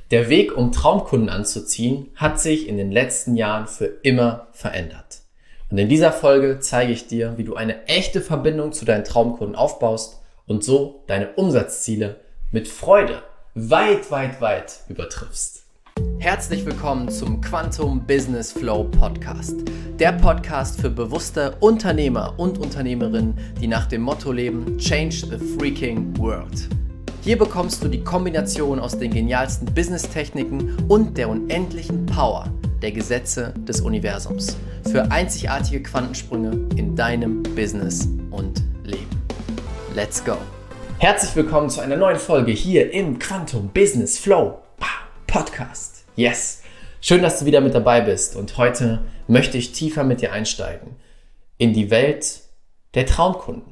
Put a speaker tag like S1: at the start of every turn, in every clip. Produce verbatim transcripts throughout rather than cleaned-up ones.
S1: Der Weg, um Traumkunden anzuziehen, hat sich in den letzten Jahren für immer verändert. Und in dieser Folge zeige ich dir, wie du eine echte Verbindung zu deinen Traumkunden aufbaust und so deine Umsatzziele mit Freude weit, weit, weit übertriffst. Herzlich willkommen zum Quantum Business Flow Podcast. Der Podcast für bewusste Unternehmer und Unternehmerinnen, die nach dem Motto leben: Change the freaking world. Hier bekommst du die Kombination aus den genialsten Business-Techniken und der unendlichen Power der Gesetze des Universums für einzigartige Quantensprünge in deinem Business und Leben. Let's go! Herzlich willkommen zu einer neuen Folge hier im Quantum Business Flow Podcast. Yes! Schön, dass du wieder mit dabei bist, und heute möchte ich tiefer mit dir einsteigen in die Welt der Traumkunden.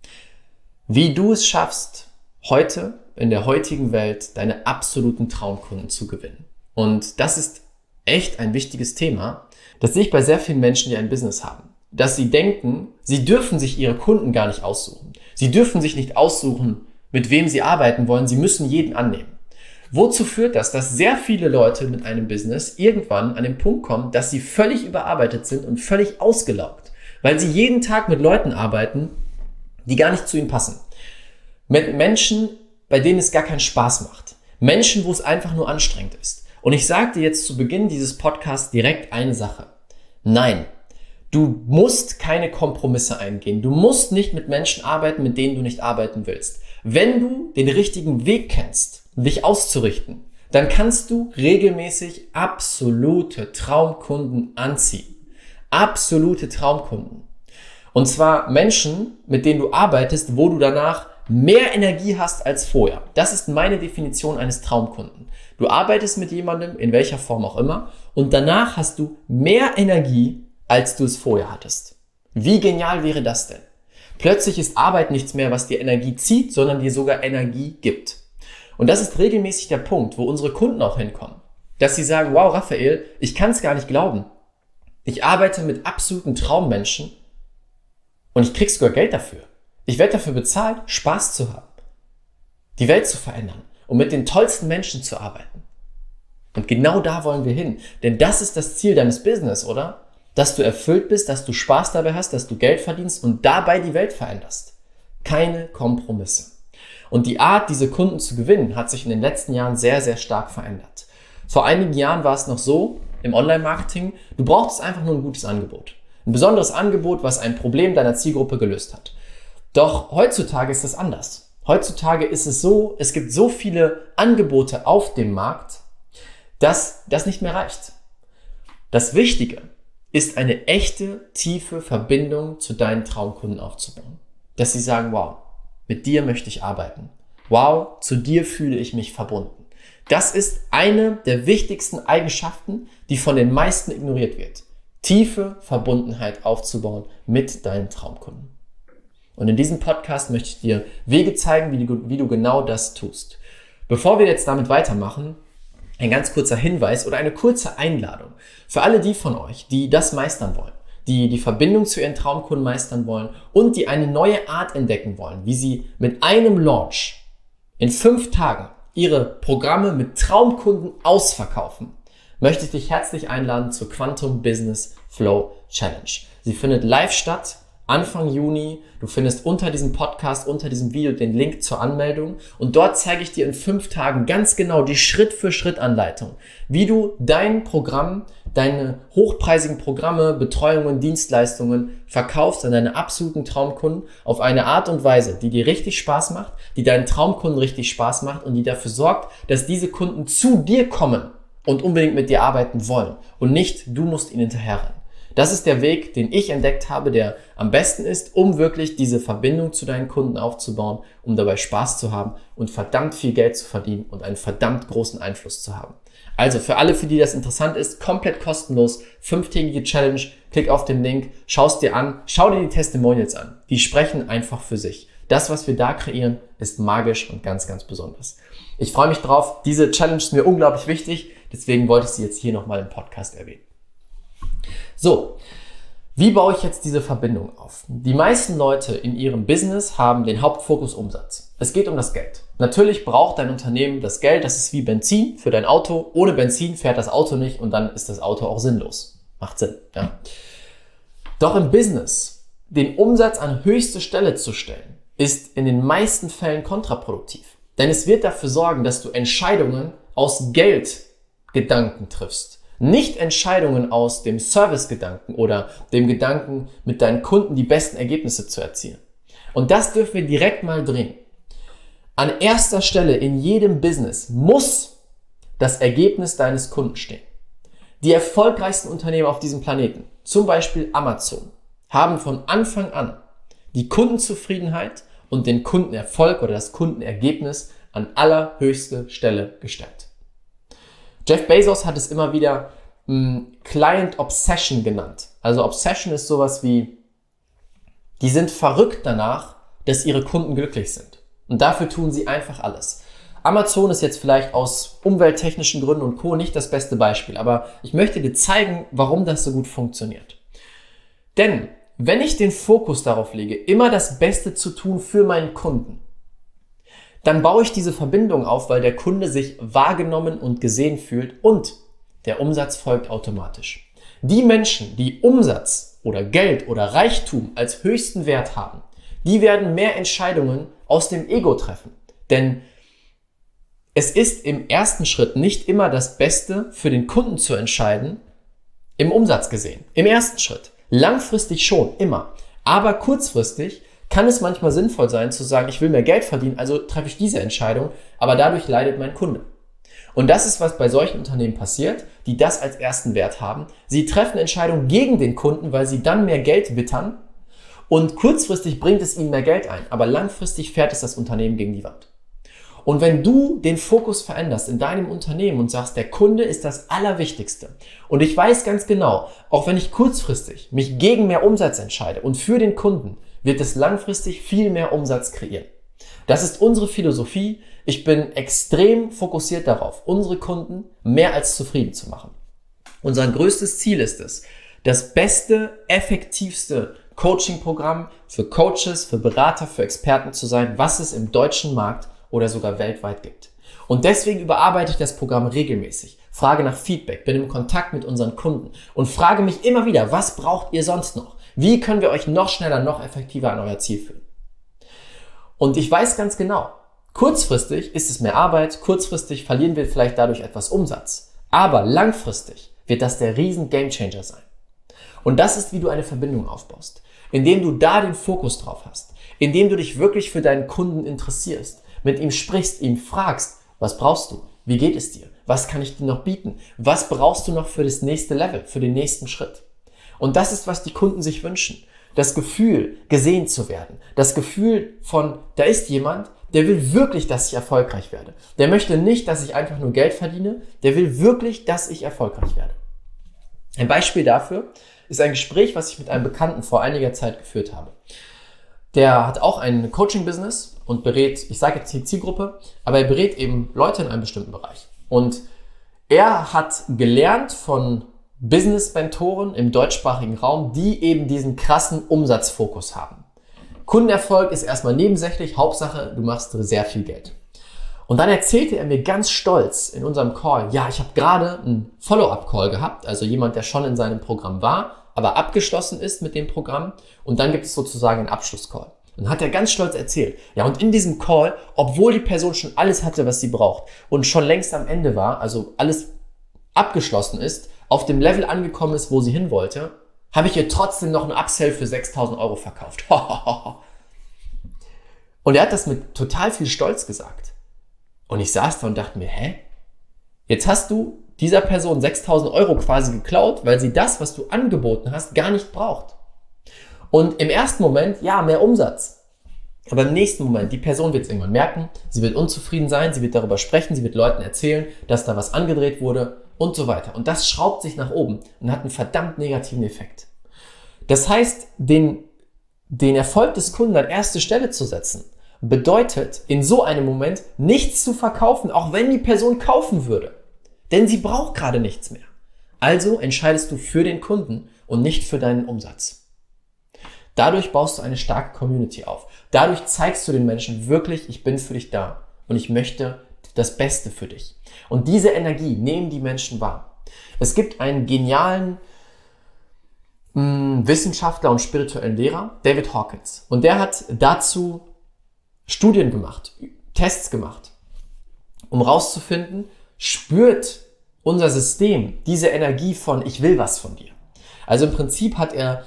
S1: Wie du es schaffst, heute in der heutigen Welt deine absoluten Traumkunden zu gewinnen. Und das ist echt ein wichtiges Thema. Das sehe ich bei sehr vielen Menschen, die ein Business haben. Dass sie denken, sie dürfen sich ihre Kunden gar nicht aussuchen. Sie dürfen sich nicht aussuchen, mit wem sie arbeiten wollen. Sie müssen jeden annehmen. Wozu führt das? Dass sehr viele Leute mit einem Business irgendwann an den Punkt kommen, dass sie völlig überarbeitet sind und völlig ausgelaugt, weil sie jeden Tag mit Leuten arbeiten, die gar nicht zu ihnen passen. Mit Menschen, bei denen es gar keinen Spaß macht. Menschen, wo es einfach nur anstrengend ist. Und ich sage dir jetzt zu Beginn dieses Podcasts direkt eine Sache. Nein, du musst keine Kompromisse eingehen. Du musst nicht mit Menschen arbeiten, mit denen du nicht arbeiten willst. Wenn du den richtigen Weg kennst, dich auszurichten, dann kannst du regelmäßig absolute Traumkunden anziehen. Absolute Traumkunden. Und zwar Menschen, mit denen du arbeitest, wo du danach mehr Energie hast als vorher. Das ist meine Definition eines Traumkunden. Du arbeitest mit jemandem, in welcher Form auch immer, und danach hast du mehr Energie, als du es vorher hattest. Wie genial wäre das denn? Plötzlich ist Arbeit nichts mehr, was dir Energie zieht, sondern dir sogar Energie gibt. Und das ist regelmäßig der Punkt, wo unsere Kunden auch hinkommen. Dass sie sagen: Wow, Raphael, ich kann es gar nicht glauben. Ich arbeite mit absoluten Traummenschen und ich krieg sogar Geld dafür. Ich werde dafür bezahlt, Spaß zu haben, die Welt zu verändern und mit den tollsten Menschen zu arbeiten. Und genau da wollen wir hin. Denn das ist das Ziel deines Business, oder? Dass du erfüllt bist, dass du Spaß dabei hast, dass du Geld verdienst und dabei die Welt veränderst. Keine Kompromisse. Und die Art, diese Kunden zu gewinnen, hat sich in den letzten Jahren sehr, sehr stark verändert. Vor einigen Jahren war es noch so, im Online-Marketing, du brauchst einfach nur ein gutes Angebot. Ein besonderes Angebot, was ein Problem deiner Zielgruppe gelöst hat. Doch heutzutage ist es anders. Heutzutage ist es so, es gibt so viele Angebote auf dem Markt, dass das nicht mehr reicht. Das Wichtige ist, eine echte, tiefe Verbindung zu deinen Traumkunden aufzubauen. Dass sie sagen: Wow, mit dir möchte ich arbeiten. Wow, zu dir fühle ich mich verbunden. Das ist eine der wichtigsten Eigenschaften, die von den meisten ignoriert wird. Tiefe Verbundenheit aufzubauen mit deinen Traumkunden. Und in diesem Podcast möchte ich dir Wege zeigen, wie du, wie du genau das tust. Bevor wir jetzt damit weitermachen, ein ganz kurzer Hinweis oder eine kurze Einladung für alle die von euch, die das meistern wollen, die die Verbindung zu ihren Traumkunden meistern wollen und die eine neue Art entdecken wollen, wie sie mit einem Launch in fünf Tagen ihre Programme mit Traumkunden ausverkaufen, möchte ich dich herzlich einladen zur Quantum Business Flow Challenge. Sie findet live statt Anfang Juni. Du findest unter diesem Podcast, unter diesem Video den Link zur Anmeldung, und dort zeige ich dir in fünf Tagen ganz genau die Schritt-für-Schritt-Anleitung, wie du dein Programm, deine hochpreisigen Programme, Betreuungen, Dienstleistungen verkaufst an deine absoluten Traumkunden auf eine Art und Weise, die dir richtig Spaß macht, die deinen Traumkunden richtig Spaß macht und die dafür sorgt, dass diese Kunden zu dir kommen und unbedingt mit dir arbeiten wollen und nicht du musst ihnen hinterherrennen. Das ist der Weg, den ich entdeckt habe, der am besten ist, um wirklich diese Verbindung zu deinen Kunden aufzubauen, um dabei Spaß zu haben und verdammt viel Geld zu verdienen und einen verdammt großen Einfluss zu haben. Also für alle, für die das interessant ist, komplett kostenlos, fünftägige Challenge, klick auf den Link, schau es dir an, schau dir die Testimonials an. Die sprechen einfach für sich. Das, was wir da kreieren, ist magisch und ganz, ganz besonders. Ich freue mich drauf. Diese Challenge ist mir unglaublich wichtig, deswegen wollte ich sie jetzt hier nochmal im Podcast erwähnen. So, Wie baue ich jetzt diese Verbindung auf? Die meisten Leute in ihrem Business haben den Hauptfokus Umsatz. Es geht um das Geld. Natürlich braucht dein Unternehmen das Geld, das ist wie Benzin für dein Auto. Ohne Benzin fährt das Auto nicht und dann ist das Auto auch sinnlos. Macht Sinn, ja. Doch im Business den Umsatz an höchste Stelle zu stellen, ist in den meisten Fällen kontraproduktiv. Denn es wird dafür sorgen, dass du Entscheidungen aus Geldgedanken triffst. Nicht Entscheidungen aus dem Servicegedanken oder dem Gedanken, mit deinen Kunden die besten Ergebnisse zu erzielen. Und das dürfen wir direkt mal drehen. An erster Stelle in jedem Business muss das Ergebnis deines Kunden stehen. Die erfolgreichsten Unternehmen auf diesem Planeten, zum Beispiel Amazon, haben von Anfang an die Kundenzufriedenheit und den Kundenerfolg oder das Kundenergebnis an allerhöchste Stelle gestellt. Jeff Bezos hat es immer wieder mh, Client Obsession genannt. Also Obsession ist sowas wie, die sind verrückt danach, dass ihre Kunden glücklich sind. Und dafür tun sie einfach alles. Amazon ist jetzt vielleicht aus umwelttechnischen Gründen und Co. nicht das beste Beispiel, aber ich möchte dir zeigen, warum das so gut funktioniert. Denn wenn ich den Fokus darauf lege, immer das Beste zu tun für meinen Kunden, dann baue ich diese Verbindung auf, weil der Kunde sich wahrgenommen und gesehen fühlt und der Umsatz folgt automatisch. Die Menschen, die Umsatz oder Geld oder Reichtum als höchsten Wert haben, die werden mehr Entscheidungen aus dem Ego treffen. Denn es ist im ersten Schritt nicht immer das Beste für den Kunden zu entscheiden, im Umsatz gesehen. Im ersten Schritt. Langfristig schon, immer. Aber kurzfristig kann es manchmal sinnvoll sein zu sagen, ich will mehr Geld verdienen, also treffe ich diese Entscheidung, aber dadurch leidet mein Kunde. Und das ist, was bei solchen Unternehmen passiert, die das als ersten Wert haben. Sie treffen Entscheidungen gegen den Kunden, weil sie dann mehr Geld wittern und kurzfristig bringt es ihnen mehr Geld ein, aber langfristig fährt es das Unternehmen gegen die Wand. Und wenn du den Fokus veränderst in deinem Unternehmen und sagst, der Kunde ist das Allerwichtigste und ich weiß ganz genau, auch wenn ich kurzfristig mich gegen mehr Umsatz entscheide und für den Kunden, wird es langfristig viel mehr Umsatz kreieren. Das ist unsere Philosophie. Ich bin extrem fokussiert darauf, unsere Kunden mehr als zufrieden zu machen. Unser größtes Ziel ist es, das beste, effektivste Coaching-Programm für Coaches, für Berater, für Experten zu sein, was es im deutschen Markt oder sogar weltweit gibt. Und deswegen überarbeite ich das Programm regelmäßig, frage nach Feedback, bin im Kontakt mit unseren Kunden und frage mich immer wieder, was braucht ihr sonst noch? Wie können wir euch noch schneller, noch effektiver an euer Ziel führen? Und ich weiß ganz genau, kurzfristig ist es mehr Arbeit, kurzfristig verlieren wir vielleicht dadurch etwas Umsatz, aber langfristig wird das der riesen Gamechanger sein. Und das ist, wie du eine Verbindung aufbaust, indem du da den Fokus drauf hast, indem du dich wirklich für deinen Kunden interessierst, mit ihm sprichst, ihm fragst, was brauchst du? Wie geht es dir? Was kann ich dir noch bieten? Was brauchst du noch für das nächste Level, für den nächsten Schritt? Und das ist, was die Kunden sich wünschen. Das Gefühl, gesehen zu werden. Das Gefühl von, da ist jemand, der will wirklich, dass ich erfolgreich werde. Der möchte nicht, dass ich einfach nur Geld verdiene. Der will wirklich, dass ich erfolgreich werde. Ein Beispiel dafür ist ein Gespräch, was ich mit einem Bekannten vor einiger Zeit geführt habe. Der hat auch ein Coaching-Business und berät, ich sage jetzt die Zielgruppe, aber er berät eben Leute in einem bestimmten Bereich. Und er hat gelernt von Business-Mentoren im deutschsprachigen Raum, die eben diesen krassen Umsatzfokus haben. Kundenerfolg ist erstmal nebensächlich, Hauptsache, du machst sehr viel Geld. Und dann erzählte er mir ganz stolz in unserem Call, ja, ich habe gerade einen Follow-up-Call gehabt, also jemand, der schon in seinem Programm war, aber abgeschlossen ist mit dem Programm und dann gibt es sozusagen einen Abschlusscall. Und hat er ganz stolz erzählt, ja, und in diesem Call, obwohl die Person schon alles hatte, was sie braucht und schon längst am Ende war, also alles abgeschlossen ist, auf dem Level angekommen ist, wo sie hin wollte, habe ich ihr trotzdem noch einen Upsell für sechstausend Euro verkauft. Und er hat das mit total viel Stolz gesagt. Und ich saß da und dachte mir, hä? Jetzt hast du dieser Person sechstausend Euro quasi geklaut, weil sie das, was du angeboten hast, gar nicht braucht. Und im ersten Moment, ja, mehr Umsatz. Aber im nächsten Moment, die Person wird es irgendwann merken, sie wird unzufrieden sein, sie wird darüber sprechen, sie wird Leuten erzählen, dass da was angedreht wurde und so weiter. Und das schraubt sich nach oben und hat einen verdammt negativen Effekt. Das heißt, den, den Erfolg des Kunden an erste Stelle zu setzen, bedeutet in so einem Moment nichts zu verkaufen, auch wenn die Person kaufen würde. Denn sie braucht gerade nichts mehr. Also entscheidest du für den Kunden und nicht für deinen Umsatz. Dadurch baust du eine starke Community auf. Dadurch zeigst du den Menschen wirklich, ich bin für dich da und ich möchte das Beste für dich. Und diese Energie nehmen die Menschen wahr. Es gibt einen genialen mh, Wissenschaftler und spirituellen Lehrer, David Hawkins. Und der hat dazu Studien gemacht, Tests gemacht, um rauszufinden, spürt unser System diese Energie von ich will was von dir. Also im Prinzip hat er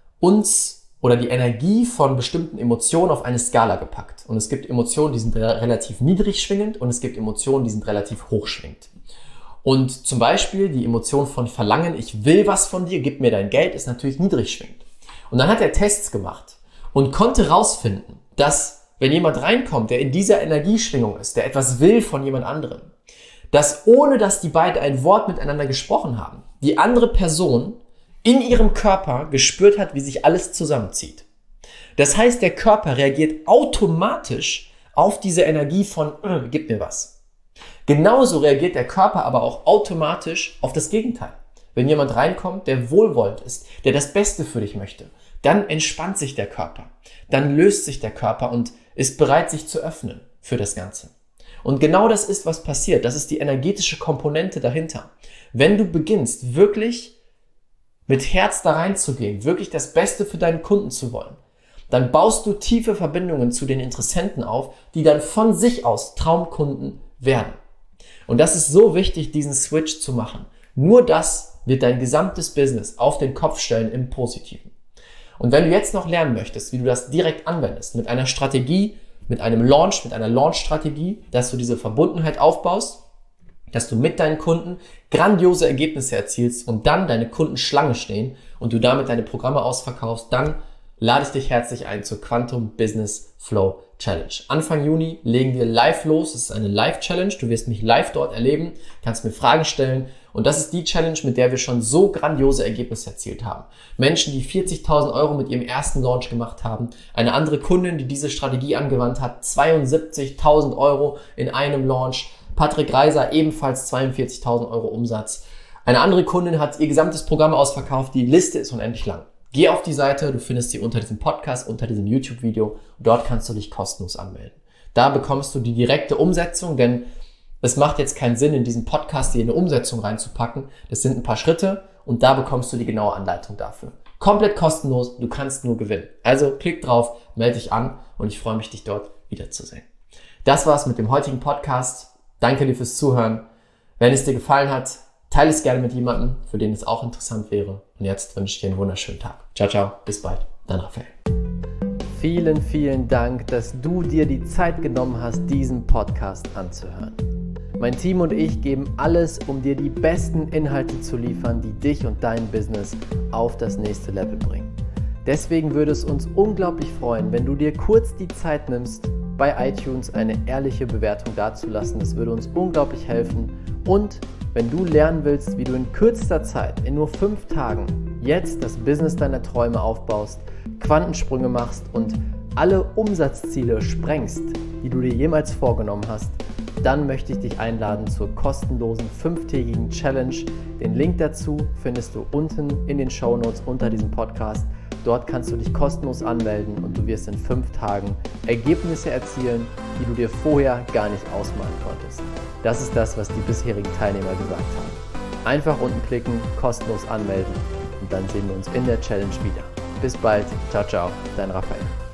S1: uns oder die Energie von bestimmten Emotionen auf eine Skala gepackt. Und es gibt Emotionen, die sind relativ niedrig schwingend und es gibt Emotionen, die sind relativ hoch schwingend. Und zum Beispiel die Emotion von Verlangen, ich will was von dir, gib mir dein Geld, ist natürlich niedrig schwingend. Und dann hat er Tests gemacht und konnte rausfinden, dass wenn jemand reinkommt, der in dieser Energieschwingung ist, der etwas will von jemand anderem, dass ohne dass die beiden ein Wort miteinander gesprochen haben, die andere Person in ihrem Körper gespürt hat, wie sich alles zusammenzieht. Das heißt, der Körper reagiert automatisch auf diese Energie von, äh, gib mir was. Genauso reagiert der Körper aber auch automatisch auf das Gegenteil. Wenn jemand reinkommt, der wohlwollend ist, der das Beste für dich möchte, dann entspannt sich der Körper. Dann löst sich der Körper und ist bereit, sich zu öffnen für das Ganze. Und genau das ist, was passiert. Das ist die energetische Komponente dahinter. Wenn du beginnst, wirklich mit Herz da reinzugehen, wirklich das Beste für deinen Kunden zu wollen, dann baust du tiefe Verbindungen zu den Interessenten auf, die dann von sich aus Traumkunden werden. Und das ist so wichtig, diesen Switch zu machen. Nur das wird dein gesamtes Business auf den Kopf stellen im Positiven. Und wenn du jetzt noch lernen möchtest, wie du das direkt anwendest, mit einer Strategie, mit einem Launch, mit einer Launch-Strategie, dass du diese Verbundenheit aufbaust, dass du mit deinen Kunden grandiose Ergebnisse erzielst und dann deine Kunden Schlange stehen und du damit deine Programme ausverkaufst, dann lade ich dich herzlich ein zur Quantum Business Flow Challenge. Anfang Juni legen wir live los. Es ist eine Live-Challenge. Du wirst mich live dort erleben, kannst mir Fragen stellen und das ist die Challenge, mit der wir schon so grandiose Ergebnisse erzielt haben. Menschen, die vierzigtausend Euro mit ihrem ersten Launch gemacht haben. Eine andere Kundin, die diese Strategie angewandt hat, zweiundsiebzigtausend Euro in einem Launch. Patrick Reiser, ebenfalls zweiundvierzigtausend Euro Umsatz. Eine andere Kundin hat ihr gesamtes Programm ausverkauft. Die Liste ist unendlich lang. Geh auf die Seite, du findest sie unter diesem Podcast, unter diesem YouTube-Video. Dort kannst du dich kostenlos anmelden. Da bekommst du die direkte Umsetzung, denn es macht jetzt keinen Sinn, in diesen Podcast dir eine Umsetzung reinzupacken. Das sind ein paar Schritte und da bekommst du die genaue Anleitung dafür. Komplett kostenlos, du kannst nur gewinnen. Also klick drauf, melde dich an und ich freue mich, dich dort wiederzusehen. Das war's mit dem heutigen Podcast. Danke dir fürs Zuhören. Wenn es dir gefallen hat, teile es gerne mit jemandem, für den es auch interessant wäre. Und jetzt wünsche ich dir einen wunderschönen Tag. Ciao, ciao, bis bald. Dein Raphael. Vielen, vielen Dank, dass du dir die Zeit genommen hast, diesen Podcast anzuhören. Mein Team und ich geben alles, um dir die besten Inhalte zu liefern, die dich und dein Business auf das nächste Level bringen. Deswegen würde es uns unglaublich freuen, wenn du dir kurz die Zeit nimmst, bei iTunes eine ehrliche Bewertung dazulassen. Das würde uns unglaublich helfen. Und wenn du lernen willst, wie du in kürzester Zeit, in nur fünf Tagen, jetzt das Business deiner Träume aufbaust, Quantensprünge machst und alle Umsatzziele sprengst, die du dir jemals vorgenommen hast, dann möchte ich dich einladen zur kostenlosen fünftägigen Challenge. Den Link dazu findest du unten in den Shownotes unter diesem Podcast. Dort kannst du dich kostenlos anmelden und du wirst in fünf Tagen Ergebnisse erzielen, die du dir vorher gar nicht ausmalen konntest. Das ist das, was die bisherigen Teilnehmer gesagt haben. Einfach unten klicken, kostenlos anmelden und dann sehen wir uns in der Challenge wieder. Bis bald, ciao, ciao, dein Raphael.